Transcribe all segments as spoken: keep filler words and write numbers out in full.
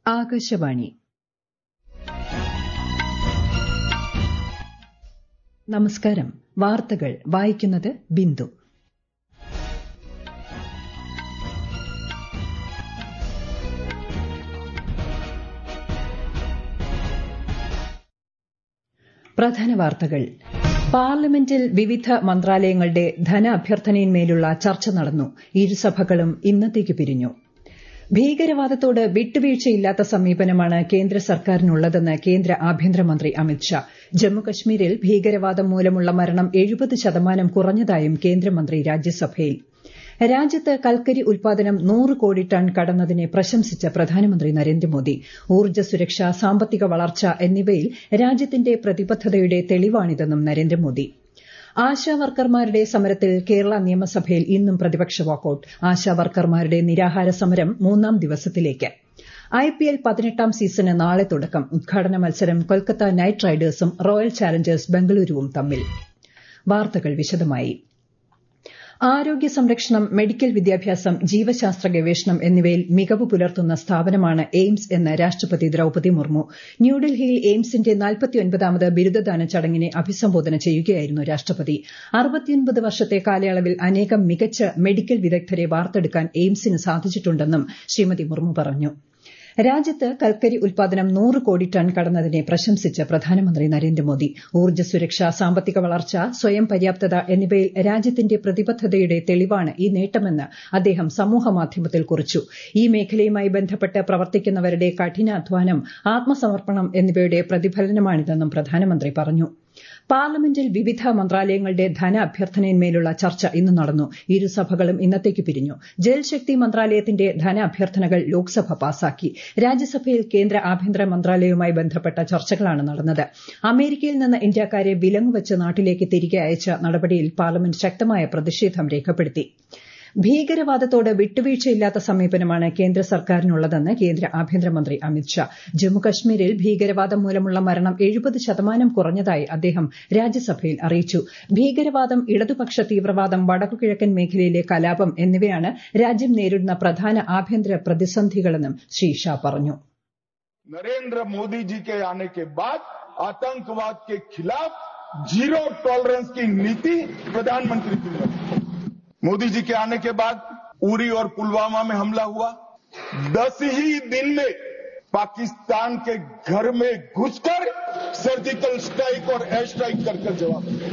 ആകാശവാണി. നമസ്കാരം. വാർത്തകൾ വായിക്കുന്നത് ബിന്ദു. പ്രധാന വാർത്തകൾ. പാർലമെന്റിൽ വിവിധ മന്ത്രാലയങ്ങളുടെ ധനാഭ്യർത്ഥനയിന്മേലുള്ള ചർച്ച നടന്നു. ഇരുസഭകളും ഇന്നത്തേക്ക് പിരിഞ്ഞു. ഭീകരവാദത്തോട് വിട്ടുവീഴ്ചയില്ലാത്ത സമീപനമാണ് കേന്ദ്ര സർക്കാരിനുള്ളതെന്ന് കേന്ദ്ര ആഭ്യന്തരമന്ത്രി അമിത്ഷാ. ജമ്മുകശ്മീരിൽ ഭീകരവാദം മൂലമുള്ള മരണം എഴുപത് ശതമാനം കുറഞ്ഞതായും കേന്ദ്രമന്ത്രി രാജ്യസഭയിൽ. രാജ്യത്ത് കൽക്കരി ഉൽപാദനം നൂറ് കോടി ടൺ കടന്നതിനെ പ്രശംസിച്ച് പ്രധാനമന്ത്രി നരേന്ദ്രമോദി. ഊർജ്ജ സുരക്ഷ, സാമ്പത്തിക വളർച്ച എന്നിവയിൽ രാജ്യത്തിന്റെ പ്രതിബദ്ധതയുടെ തെളിവാണിതെന്നും നരേന്ദ്രമോദി. ആശാവർക്കർമാരുടെ സമരത്തിൽ കേരള നിയമസഭയിൽ ഇന്നും പ്രതിപക്ഷ വാക്കൌട്ട്. ആശാവർക്കർമാരുടെ നിരാഹാര സമരം മൂന്നാം ദിവസത്തിലേക്ക്. ഐപിഎൽ പതിനെട്ടാം സീസണ് നാളെ തുടക്കം. ഉദ്ഘാടന മത്സരം കൊൽക്കത്ത നൈറ്റ് റൈഡേഴ്സും റോയൽ ചാലഞ്ചേഴ്സ് ബംഗളൂരുവും തമ്മിൽ. വാർത്തകൾ വിശദമായി. ആരോഗ്യ സംരക്ഷണം, മെഡിക്കൽ വിദ്യാഭ്യാസം, ജീവശാസ്ത്ര ഗവേഷണം എന്നിവയിൽ മികവ് പുലർത്തുന്ന സ്ഥാപനമാണ് എയിംസ് എന്ന് രാഷ്ട്രപതി ദ്രൌപദി മുർമു. ന്യൂഡൽഹിയിൽ എയിംസിന്റെ നാൽപ്പത്തിയൊൻപതാമത് ബിരുദദാന ചടങ്ങിനെ അഭിസംബോധന ചെയ്യുകയായിരുന്നു രാഷ്ട്രപതി. അറുപത്തിയൊൻപത് വർഷത്തെ കാലയളവിൽ അനേകം മികച്ച മെഡിക്കൽ വിദഗ്ധരെ വാർത്തെടുക്കാൻ എയിംസിന് സാധിച്ചിട്ടുണ്ടെന്നും ശ്രീമതി മുർമു പറഞ്ഞു. രാജ്യത്ത് കൽക്കരി ഉൽപാദനം നൂറ് കോടി ടൺ കടന്നതിനെ പ്രശംസിച്ച് പ്രധാനമന്ത്രി നരേന്ദ്രമോദി. ഊർജ്ജ സുരക്ഷ, സാമ്പത്തിക വളർച്ച, സ്വയം പര്യാപ്തത എന്നിവയിൽ രാജ്യത്തിന്റെ പ്രതിബദ്ധതയുടെ തെളിവാണ് ഈ നേട്ടമെന്ന് അദ്ദേഹം സമൂഹമാധ്യമത്തിൽ കുറിച്ചു. ഈ മേഖലയുമായി ബന്ധപ്പെട്ട് പ്രവർത്തിക്കുന്നവരുടെ കഠിനാധ്വാനം, ആത്മസമർപ്പണം എന്നിവയുടെ പ്രതിഫലനമാണിതെന്നും പ്രധാനമന്ത്രി പറഞ്ഞു. പാർലമെന്റിൽ വിവിധ മന്ത്രാലയങ്ങളുടെ ധനാഭ്യർത്ഥനയിന്മേലുള്ള ചർച്ച ഇന്ന് നടന്നു. ഇരുസഭകളും ഇന്നത്തേക്ക് പിരിഞ്ഞു. ജൽശക്തി മന്ത്രാലയത്തിന്റെ ധനാഭ്യർത്ഥനകൾ ലോക്സഭ പാസാക്കി. രാജ്യസഭയിൽ കേന്ദ്ര ആഭ്യന്തര മന്ത്രാലയവുമായി ബന്ധപ്പെട്ട ചർച്ചകളാണ് നടന്നത്. അമേരിക്കയിൽ നിന്ന് ഇന്ത്യക്കാരെ വിലങ്ങുവച്ച് നാട്ടിലേക്ക് തിരികെ അയച്ച നടപടിയിൽ പാർലമെന്റ് ശക്തമായ പ്രതിഷേധം രേഖപ്പെടുത്തി. ഭീകരവാദത്തോട് വിട്ടുവീഴ്ചയില്ലാത്ത സമീപനമാണ് കേന്ദ്ര സർക്കാരിനുള്ളതെന്ന് കേന്ദ്ര ആഭ്യന്തരമന്ത്രി അമിത്ഷാ. ജമ്മുകശ്മീരിൽ ഭീകരവാദം മൂലമുള്ള മരണം എഴുപത് ശതമാനം കുറഞ്ഞതായി അദ്ദേഹം രാജ്യസഭയിൽ അറിയിച്ചു. ഭീകരവാദം, ഇടതുപക്ഷ തീവ്രവാദം, വടക്കുകിഴക്കൻ മേഖലയിലെ കലാപം എന്നിവയാണ് രാജ്യം നേരിടുന്ന പ്രധാന ആഭ്യന്തര പ്രതിസന്ധികളെന്നും ശ്രീ ഷാ പറഞ്ഞു. नरेंद्र मोदी जी के आने के बाद आतंकवाद के खिलाफ जीरो टॉलरेंस की नीति प्रधानमंत्री की है। मोदी जी के आने के बाद उरी और पुलवामा में हमला हुआ। दस ही दिन में पाकिस्तान के घर में घुसकर सर्जिकल स्ट्राइक और एयर स्ट्राइक कर कर जवाब दिया।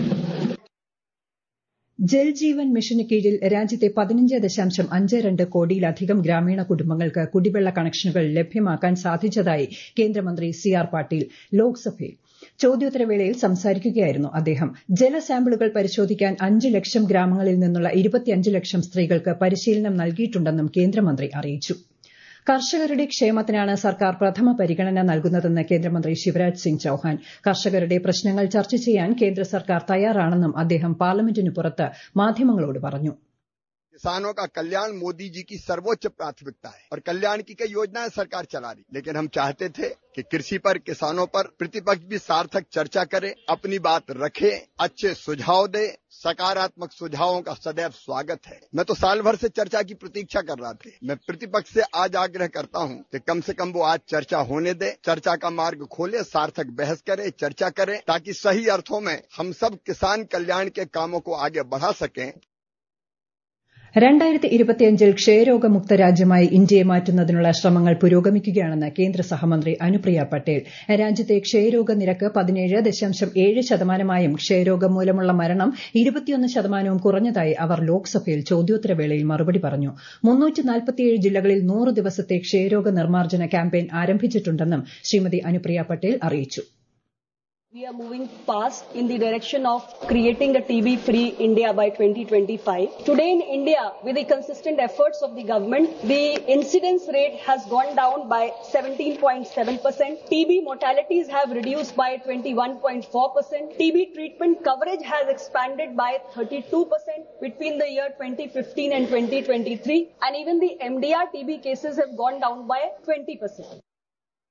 ജൽജീവൻ മിഷന് കീഴിൽ രാജ്യത്തെ പതിനഞ്ച് ദശാംശം അഞ്ച് രണ്ട് കോടിയിലധികം ഗ്രാമീണ കുടുംബങ്ങൾക്ക് കുടിവെള്ള കണക്ഷനുകൾ ലഭ്യമാക്കാൻ സാധിച്ചതായി കേന്ദ്രമന്ത്രി സി ആർ പാട്ടീൽ ലോക്സഭയിൽ. ചോദ്യോത്തരവേളയിൽ സംസാരിക്കുകയായിരുന്നു അദ്ദേഹം. ജലസാമ്പിളുകൾ പരിശോധിക്കാൻ അഞ്ച് ലക്ഷം ഗ്രാമങ്ങളിൽ നിന്നുള്ള ഇരുപത്തിയഞ്ച് ലക്ഷം സ്ത്രീകൾക്ക് പരിശീലനം നൽകിയിട്ടുണ്ടെന്നും കേന്ദ്രമന്ത്രി അറിയിച്ചു. കർഷകരുടെ ക്ഷേമത്തിനാണ് സർക്കാർ പ്രഥമ പരിഗണന നൽകുന്നതെന്ന് കേന്ദ്രമന്ത്രി ശിവരാജ് സിംഗ് ചൌഹാൻ. കർഷകരുടെ പ്രശ്നങ്ങൾ ചർച്ച ചെയ്യാൻ കേന്ദ്ര സർക്കാർ തയ്യാറാണെന്നും അദ്ദേഹം പാർലമെന്റിന് പുറത്ത് മാധ്യമങ്ങളോട് പറഞ്ഞു. किसानों का कल्याण मोदी जी की सर्वोच्च प्राथमिकता है और कल्याण की कई योजनाएं सरकार चला रही, लेकिन हम चाहते थे कि कृषि पर, किसानों पर प्रतिपक्ष भी सार्थक चर्चा करे, अपनी बात रखे, अच्छे सुझाव दे। सकारात्मक सुझावों का सदैव स्वागत है। मैं तो साल भर से चर्चा की प्रतीक्षा कर रहा था। मैं प्रतिपक्ष से आज आग्रह करता हूं कि कम से कम वो आज चर्चा होने दे, चर्चा का मार्ग खोले, सार्थक बहस करे, चर्चा करे, ताकि सही अर्थों में हम सब किसान कल्याण के कामों को आगे बढ़ा सकें। രണ്ടായിരത്തി ഇരുപത്തിയഞ്ചിൽ ക്ഷയരോഗമുക്ത രാജ്യമായി ഇന്ത്യയെ മാറ്റുന്നതിനുള്ള ശ്രമങ്ങൾ പുരോഗമിക്കുകയാണെന്ന് കേന്ദ്ര സഹമന്ത്രി അനുപ്രിയ പട്ടേൽ. രാജ്യത്തെ ക്ഷയരോഗ നിരക്ക് പതിനേഴ് ദശാംശം ഏഴ് ശതമാനമായും ക്ഷയരോഗം മൂലമുള്ള മരണം ഇരുപത്തിയൊന്ന് ശതമാനവും കുറഞ്ഞതായി അവർ ലോക്സഭയിൽ ചോദ്യോത്തരവേളയിൽ മറുപടി പറഞ്ഞു. മുന്നൂറ്റി നാൽപ്പത്തിയേഴ് ജില്ലകളിൽ നൂറ് ദിവസത്തെ ക്ഷയരോഗ നിർമ്മാർജ്ജന ക്യാമ്പയിൻ ആരംഭിച്ചിട്ടുണ്ടെന്നും ശ്രീമതി അനുപ്രിയ പട്ടേൽ അറിയിച്ചു. We are moving fast in the direction of creating a T B-free India by twenty twenty-five. Today in India, with the consistent efforts of the government, the incidence rate has gone down by seventeen point seven percent. T B mortalities have reduced by twenty-one point four percent. T B treatment coverage has expanded by thirty-two percent between the year twenty fifteen and twenty twenty-three. And even the M D R T B cases have gone down by twenty percent.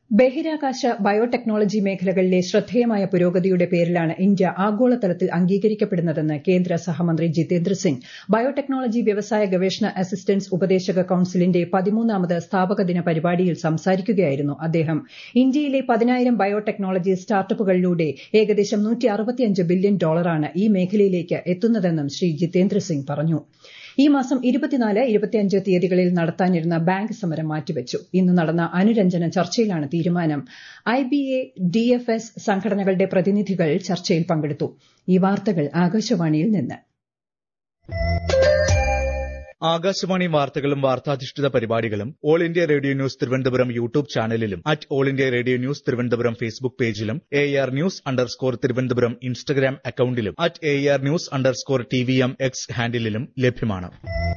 ബഹിരാകാശ biotechnology മേഖലകളിലെ ശ്രദ്ധേയമായ പുരോഗതിയുടെ പേരിലാണ് India ആഗോളതലത്തിൽ അംഗീകരിക്കപ്പെടുന്നതെന്ന് കേന്ദ്ര സഹമന്ത്രി Jitendra Singh biotechnology വ്യവസായ ഗവേഷണ അസിസ്റ്റൻസ് ഉപദേശക കൌൺസിലിന്റെ പതിമൂന്നാമത് സ്ഥാപക ദിന പരിപാടിയിൽ സംസാരിക്കുകയായിരുന്നു അദ്ദേഹം ഇന്ത്യയിലെ പതിനായിരം ബയോടെക്നോളജി സ്റ്റാർട്ടപ്പുകളിലൂടെ ഏകദേശം നൂറ്റി അറുപത്തിയഞ്ച് ബില്യൺ ഡോളറാണ് ഈ മേഖലയിലേക്ക് എത്തുന്നതെന്നും ശ്രീ ജിതേന്ദ്ര സിംഗ് പറഞ്ഞു ഈ മാസം ഇരുപത്തിനാല് ഇരുപത്തിയഞ്ച് തീയതികളിൽ നടത്താനിരുന്ന ബാങ്ക് സമരം മാറ്റിവച്ചു ഇന്ന് നടന്ന അനുരഞ്ജന ചർച്ചയിലാണ് തീരുമാനം I B A D F S സംഘടനകളുടെ പ്രതിനിധികൾ ചർച്ചയിൽ പങ്കെടുത്തു ഈ വാർത്തകൾ ആകാശവാണിയിൽ നിന്ന് ആകാശവാണി വാർത്തകളും വാർത്താധിഷ്ഠിത പരിപാടികളും All India Radio News Thiruvananthapuram YouTube ചാനലിലും at All India Radio News Thiruvananthapuram Facebook പേജിലും A R news underscore Thiruvananthapuram Instagram അക്കൌണ്ടിലും at A R news underscore T V M X ഹാൻഡിലും ലഭ്യമാണ്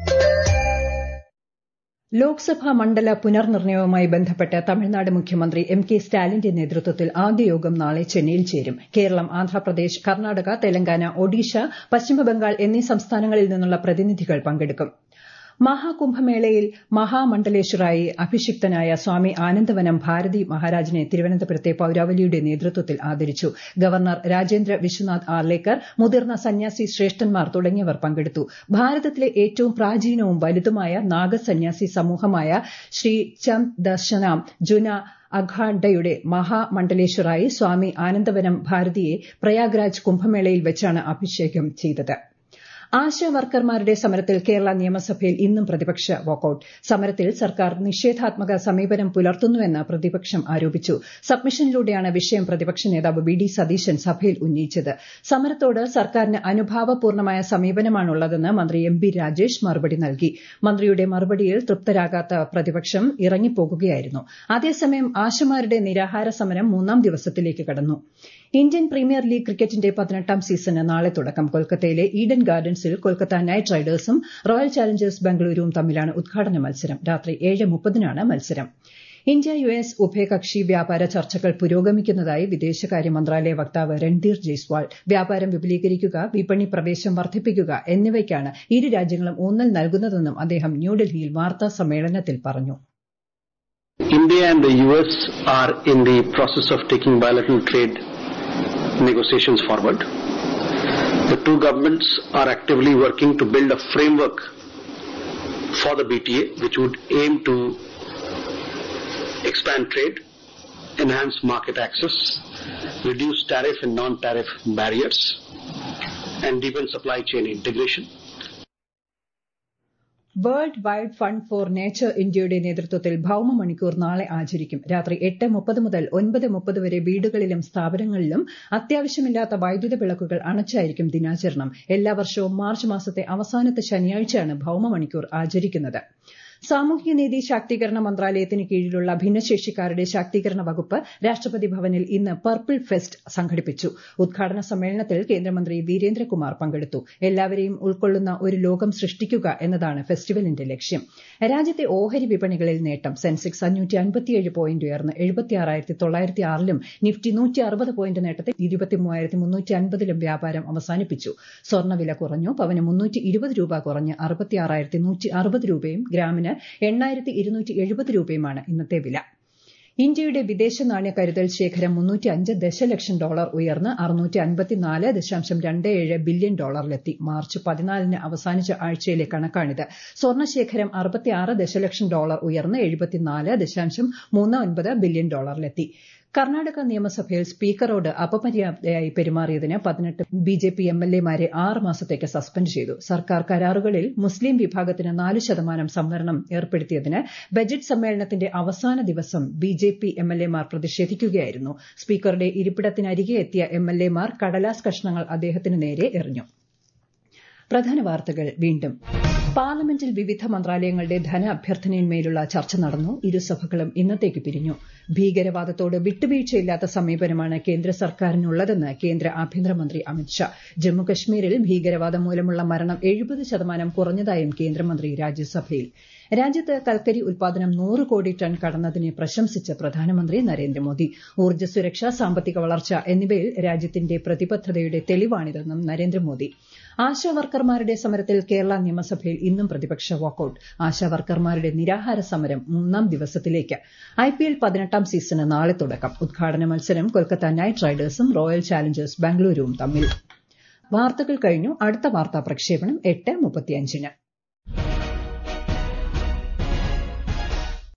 ലോക്സഭാ മണ്ഡല പുനർനിർണയവുമായി ബന്ധപ്പെട്ട് തമിഴ്നാട് മുഖ്യമന്ത്രി എം കെ സ്റ്റാലിന്റെ നേതൃത്വത്തിൽ ആദ്യ യോഗം നാളെ ചെന്നൈയിൽ ചേരും കേരളം ആന്ധ്രാപ്രദേശ് കർണാടക തെലങ്കാന ഒഡീഷ പശ്ചിമബംഗാൾ എന്നീ സംസ്ഥാനങ്ങളിൽ നിന്നുള്ള പ്രതിനിധികൾ പങ്കെടുക്കും മഹാകുംഭമേളയിൽ മഹാമണ്ഡലേശ്വറായി അഭിഷിക്തനായ സ്വാമി ആനന്ദവനം ഭാരതി മഹാരാജിനെ തിരുവനന്തപുരത്തെ പൌരാവലിയുടെ നേതൃത്വത്തിൽ ആദരിച്ചു ഗവർണർ രാജേന്ദ്ര വിശ്വനാഥ് ആർലേക്കർ മുതിർന്ന സന്യാസി ശ്രേഷ്ഠന്മാർ തുടങ്ങിയവർ പങ്കെടുത്തു ഭാരതത്തിലെ ഏറ്റവും പ്രാചീനവും വലുതുമായ നാഗസന്യാസി സമൂഹമായ ശ്രീ ചന്ദ് ദർശനാം ജുന അഖാഡയുടെ മഹാമണ്ഡലേശ്വറായി സ്വാമി ആനന്ദവനം ഭാരതിയെ പ്രയാഗ്രാജ് കുംഭമേളയിൽ വെച്ചാണ് അഭിഷേകം ചെയ്തത് ആശാ വർക്കർമാരുടെ സമരത്തിൽ കേരള നിയമസഭയിൽ ഇന്നും പ്രതിപക്ഷ വാക്കൌട്ട് സമരത്തിൽ സർക്കാർ നിഷേധാത്മക സമീപനം പുലർത്തുന്നുവെന്ന് പ്രതിപക്ഷം ആരോപിച്ചു സബ്മിഷനിലൂടെയാണ് വിഷയം പ്രതിപക്ഷ നേതാവ് വി ഡി സതീശൻ സഭയിൽ ഉന്നയിച്ചത് സമരത്തോട് സർക്കാരിന് അനുഭാവപൂർണമായ സമീപനമാണുള്ളതെന്ന് മന്ത്രി എം ബി രാജേഷ് മറുപടി നൽകി മന്ത്രിയുടെ മറുപടിയിൽ തൃപ്തരാകാത്ത പ്രതിപക്ഷം ഇറങ്ങിപ്പോകുകയായിരുന്നു അതേസമയം ആശമാരുടെ നിരാഹാര സമരം മൂന്നാം ദിവസത്തിലേക്ക് കടന്നു ഇന്ത്യൻ പ്രീമിയർ ലീഗ് ക്രിക്കറ്റിന്റെ പതിനെട്ടാം സീസണ് നാളെ തുടക്കം കൊൽക്കത്തയിലെ ഈഡൻ ഗാർഡൻസിൽ കൊൽക്കത്ത നൈറ്റ് റൈഡേഴ്സും റോയൽ ചാലഞ്ചേഴ്സ് ബംഗളൂരുവും തമ്മിലാണ് ഉദ്ഘാടന മത്സരം രാത്രി ഏഴ് മുപ്പതിനാണ് മത്സരം ഇന്ത്യ യു എസ് ഉഭയകക്ഷി വ്യാപാര ചർച്ചകൾ പുരോഗമിക്കുന്നതായി വിദേശകാര്യ മന്ത്രാലയ വക്താവ് രൺധീർ ജയ്സ്വാൾ വ്യാപാരം വിപുലീകരിക്കുക വിപണി പ്രവേശം വർദ്ധിപ്പിക്കുക എന്നിവയ്ക്കാണ് ഇരു രാജ്യങ്ങളും ഊന്നൽ നൽകുന്നതെന്നും അദ്ദേഹം ന്യൂഡൽഹിയിൽ വാർത്താ സമ്മേളനത്തിൽ പറഞ്ഞു India and the U S are in the process of taking bilateral trade negotiations forward. The two governments are actively working to build a framework for the B T A which would aim to expand trade, enhance market access, reduce tariff and non-tariff barriers, and deepen supply chain integration. World Wide Fund for Nature ഇന്ത്യയുടെ നേതൃത്വത്തിൽ ഭൌമ മണിക്കൂർ നാളെ ആചരിക്കും രാത്രി എട്ട് മുപ്പത് മുതൽ ഒൻപത് മുപ്പത് വരെ വീടുകളിലും സ്ഥാപനങ്ങളിലും അത്യാവശ്യമില്ലാത്ത വൈദ്യുത വിളക്കുകൾ അണച്ചായിരിക്കും ദിനാചരണം എല്ലാ വർഷവും മാർച്ച് മാസത്തെ അവസാനത്തെ ശനിയാഴ്ചയാണ് ഭൌമ മണിക്കൂർ ആചരിക്കുന്നത് സാമൂഹ്യനീതി ശാക്തീകരണ മന്ത്രാലയത്തിന് കീഴിലുള്ള ഭിന്നശേഷിക്കാരുടെ ശാക്തീകരണ വകുപ്പ് രാഷ്ട്രപതി ഭവനിൽ ഇന്ന് പർപ്പിൾ ഫെസ്റ്റ് സംഘടിപ്പിച്ചു ഉദ്ഘാടന സമ്മേളനത്തിൽ കേന്ദ്രമന്ത്രി വീരേന്ദ്രകുമാർ പങ്കെടുത്തു എല്ലാവരെയും ഉൾക്കൊള്ളുന്ന ഒരു ലോകം സൃഷ്ടിക്കുക എന്നതാണ് ഫെസ്റ്റിവലിന്റെ ലക്ഷ്യം രാജ്യത്തെ ഓഹരി വിപണികളിൽ നേട്ടം സെൻസെക്സ് അഞ്ഞൂറ്റി അൻപത്തിയേഴ് പോയിന്റ് ഉയർന്ന് എഴുപത്തിയാറായിരത്തി തൊള്ളായിരത്തി ആറിലും നിഫ്റ്റി നൂറ്റി അറുപത് പോയിന്റ് നേട്ടത്തിൽ ഇരുപത്തിമൂവായിരത്തി മുന്നൂറ്റി അൻപതിലും വ്യാപാരം അവസാനിപ്പിച്ചു സ്വർണ്ണവില കുറഞ്ഞു പവന് മുന്നൂറ്റി ഇരുപത് രൂപ കുറഞ്ഞ് അറുപത്തിയാറായിരത്തി നൂറ്റി അറുപത് രൂപയും ഗ്രാമിന് എണ്ണായിരത്തി ഇരുന്നൂറ്റി എഴുപത് രൂപയുമാണ് ഇന്നത്തെ വില ഇന്ത്യയുടെ വിദേശ നാണ്യ കരുതൽ ശേഖരം മുന്നൂറ്റി അഞ്ച് ദശലക്ഷം ഡോളർ ഉയർന്ന് അറുന്നൂറ്റി അൻപത്തിനാല് ദശാംശം രണ്ട് ഏഴ് ബില്യൺ ഡോളറിലെത്തി മാർച്ച് പതിനാലിന് അവസാനിച്ച ആഴ്ചയിലെ കണക്കാണിത് സ്വർണ്ണശേഖരം അറുപത്തിയാറ് ദശലക്ഷം ഡോളർ ഉയർന്ന് എഴുപത്തിനാല് ദശാംശം മൂന്ന് ഒൻപത് ബില്യൺ ഡോളറിലെത്തി കർണാടക നിയമസഭയിൽ സ്പീക്കറോട് അപമര്യാദയായി പെരുമാറിയതിന് പതിനെട്ട് B J P M L എമാരെ ആറ് മാസത്തേക്ക് സസ്പെൻഡ് ചെയ്തു സർക്കാർ കരാറുകളിൽ മുസ്ലിം വിഭാഗത്തിന് നാല് ശതമാനം സംവരണം ഏർപ്പെടുത്തിയതിന് ബജറ്റ് സമ്മേളനത്തിന്റെ അവസാന ദിവസം B J P M L എമാർ പ്രതിഷേധിക്കുകയായിരുന്നു സ്പീക്കറുടെ ഇരിപ്പിടത്തിനരികെ എത്തിയ എം എൽ എമാർ കടലാസ് കഷ്ണങ്ങൾ അദ്ദേഹത്തിന് നേരെ എറിഞ്ഞു പ്രധാന വാർത്തകൾ വീണ്ടും പാർലമെന്റിൽ വിവിധ മന്ത്രാലയങ്ങളുടെ ധന അഭ്യർത്ഥനയിന്മേലുള്ള ചർച്ച നടന്നു ഇരുസഭകളും ഇന്നത്തേക്ക് പിരിഞ്ഞു ഭീകരവാദത്തോട് വിട്ടുവീഴ്ചയില്ലാത്ത സമീപനമാണ് കേന്ദ്ര സർക്കാരിനുള്ളതെന്ന് കേന്ദ്ര ആഭ്യന്തരമന്ത്രി അമിത്ഷാ ജമ്മുകശ്മീരിൽ ഭീകരവാദം മൂലമുള്ള മരണം എഴുപത് ശതമാനം കുറഞ്ഞതായും കേന്ദ്രമന്ത്രി രാജ്യസഭയിൽ രാജ്യത്ത് കൽക്കരി ഉൽപാദനം നൂറ് കോടി ടൺ കടന്നതിനെ പ്രശംസിച്ച് പ്രധാനമന്ത്രി നരേന്ദ്രമോദി. ഊർജ്ജ സുരക്ഷ, സാമ്പത്തിക വളർച്ച എന്നിവയിൽ രാജ്യത്തിന്റെ പ്രതിബദ്ധതയുടെ തെളിവാണിതെന്നും നരേന്ദ്രമോദി. ആശാവർക്കർമാരുടെ സമരത്തിൽ കേരള നിയമസഭയിൽ ഇന്നും പ്രതിപക്ഷ വാക്കൌട്ട്. ആശാവർക്കർമാരുടെ നിരാഹാര സമരം മൂന്നാം ദിവസത്തിലേക്ക്. ഐപിഎൽ പതിനെട്ടാം സീസണ് നാളെ തുടക്കം. ഉദ്ഘാടന മത്സരം കൊൽക്കത്ത നൈറ്റ് റൈഡേഴ്സും റോയൽ ചാലഞ്ചേഴ്സ് ബാംഗ്ലൂരുവും തമ്മിൽ. വാർത്തകൾ കഴിഞ്ഞു. അടുത്ത വാർത്താ പ്രക്ഷേപണം എട്ട് മുപ്പത്തിയഞ്ചിന്.